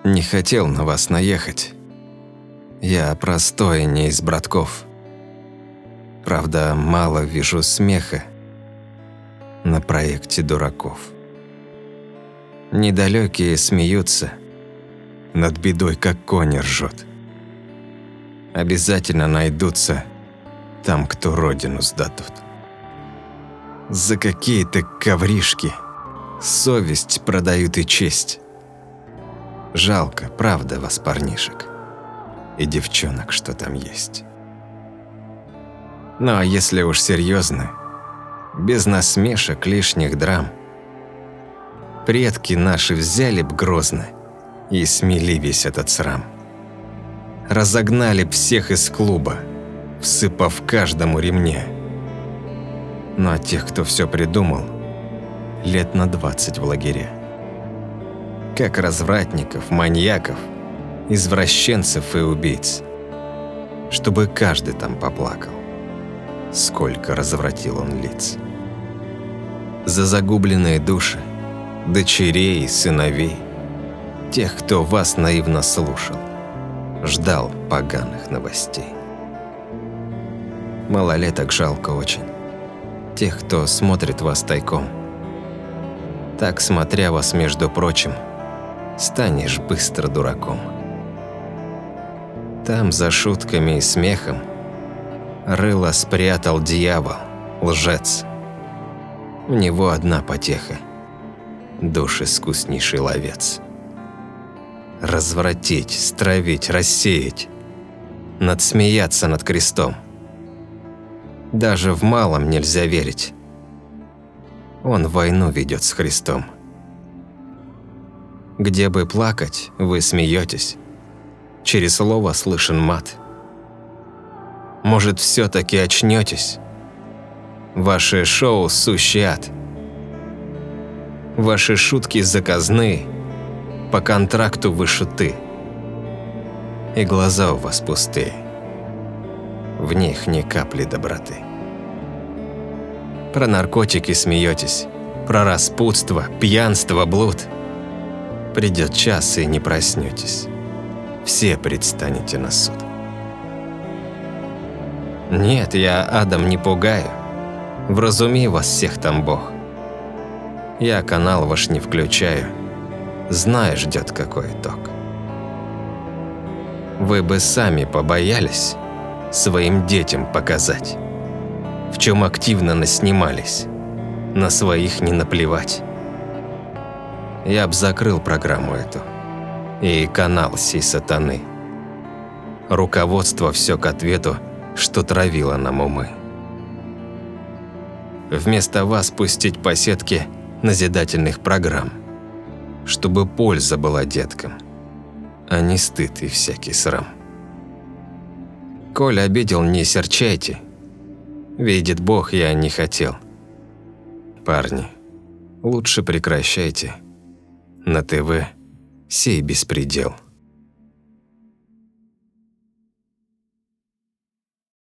Не хотел на вас наехать. Я простой, не из братков. Правда, мало вижу смеха на проекте дураков. Недалекие смеются, над бедой как конь ржет. Обязательно найдутся там, кто родину сдадут. За какие-то ковришки совесть продают и честь. Жалко, правда, вас, парнишек, и девчонок, что там есть. Ну а если уж серьезно, без насмешек, лишних драм, предки наши взяли б грозно и смели весь этот срам. Разогнали б всех из клуба, всыпав каждому ремня. Ну а тех, кто все придумал, лет на 20 в лагеря. Как развратников, маньяков, извращенцев и убийц. Чтобы каждый там поплакал, сколько развратил он лиц. За загубленные души, дочерей и сыновей, тех, кто вас наивно слушал, ждал поганых новостей. Малолеток жалко очень, тех, кто смотрит вас тайком. Так, смотря вас, между прочим, станешь быстро дураком. Там за шутками и смехом рыло спрятал дьявол, лжец. У него одна потеха – душ искуснейший ловец. Развратить, стравить, рассеять, надсмеяться над крестом. Даже в малом нельзя верить. Он войну ведет с Христом. Где бы плакать, вы смеетесь. Через слово слышен мат. Может, все-таки очнетесь? Ваше шоу – сущий ад. Ваши шутки заказные, по контракту вы шуты. И глаза у вас пустые, в них ни капли доброты. Про наркотики смеетесь, про распутство, пьянство, блуд. Придет час, и не проснетесь. Все предстанете на суд. Нет, я адом не пугаю. Вразуми вас всех там Бог. Я канал ваш не включаю, зная, ждет какой итог. Вы бы сами побоялись своим детям показать, в чем активно наснимались, на своих не наплевать. Я б закрыл программу эту и канал сей сатаны. Руководство все к ответу, что травило нам умы. Вместо вас пустить по сетке назидательных программ, чтобы польза была деткам, а не стыд и всякий срам. Коль обидел, не серчайте. Видит Бог, я не хотел. Парни, лучше прекращайте на ТВ сей беспредел.